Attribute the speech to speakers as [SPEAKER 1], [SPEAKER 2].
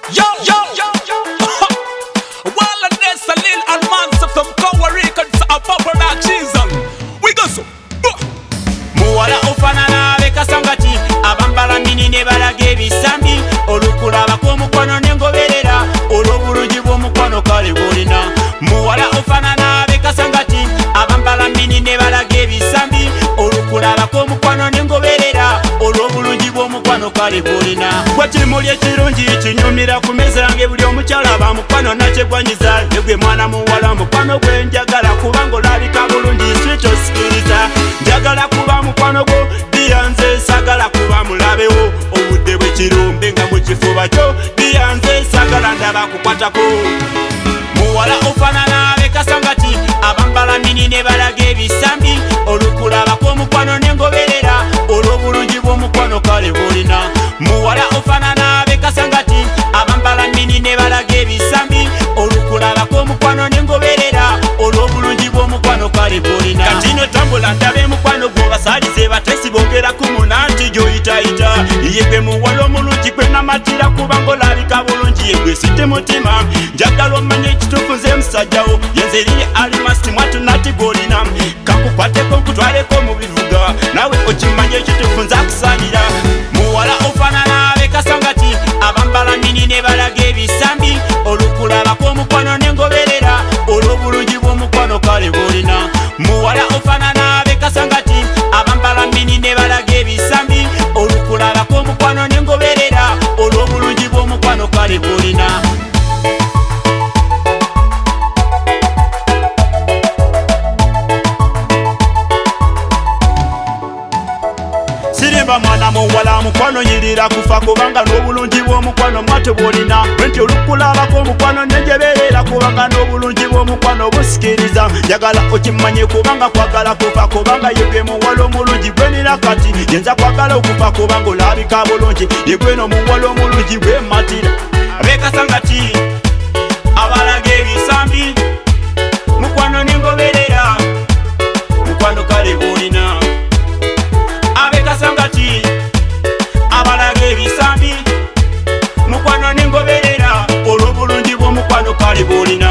[SPEAKER 1] Yo, while a this a Lil Almanza from Tower Records of production. We go so.
[SPEAKER 2] Muwala ofanana bekasangati abambala minine balage ebisambi olukulaba kw'omukwano n'engoberera olw'obulungi bw'omukwano kale bwolina. Muwala ofanana bekasangati abambala minine balage ebisambi olukulaba kw'omukwano n'engoberera olw'obulungi bw'omukwano kale bwolina. Gwe kimuli ekirungi kinyumira ku meza yange buli omukyala aba mukwano nakyegwanyiza. Yegwe mwana muwala mukwano gwe njagala kubanga olabika bulungi sweet osikiriza. Njagala kuba mukwano gwo diyanze sagala kuba mulabewo obudde bwe kirumbe nga mu kifuba kyo diyanze sagala ndaba kukwatako. Muwala ofanana bekasangati abambala minine balaga ebisambi olukulaba kw'omukwano n'engoberera olw'obulungi bw'omukwano kale bwolina. Muwala ofanana bekasangati abambala minine balaga ebisambi olukulaba kw'omukwano n'engoberera olw'obulungi bw'omukwano kale bwolina. Kati no tambula ndabe mukwano gwo basalize batesi bongera ku munanti gyoyitayita. Yegwe muwala omulungi gwe namatira kubanga olabika bulungi yegwe site mutima. Njagala omanye ekituufu nze musajjawo yenze eriye alimasti mwatu nati gwolina. Kakukwateko nkutwaleko mu bivuga nawe okimanye ekituufu nze akusalira. Muwala ofanana bekasangati abambala minine balaga ebisambi olukulaba kw'omukwano n'engoberera olw'obulungi bw'omukwano kale bwolina. Muwala ofanana bekasangati abambala minine balaga ebisambi olukulaba kw'omukwano n'engoberera olw'obulungi bw'omukwano kale bwolina. Sirimba mwana muwala mukwano nyirira kufa kubanga n'obulungi bw'omukwano mwate bwolina. Bwenti olukulaba kw'omukwano nenjeberera kubanga n'obulungi bw'omukwano busikiriza. Njagala okimanye kubanga kwagala kufa kubanga yegwe muwala omulungi gwe nina kati. Yenza kwagala okufa kubanga olabika bulungi yegwe n'omuwala omulungi gwe matira. Bekasangati abalaga ebisambi mukwano n'engoberera mukwano kale bwolina. Abekasangati abalaga ebisambi mukwano n'engoberera olw'obulungi bw'omukwano kale bwolina.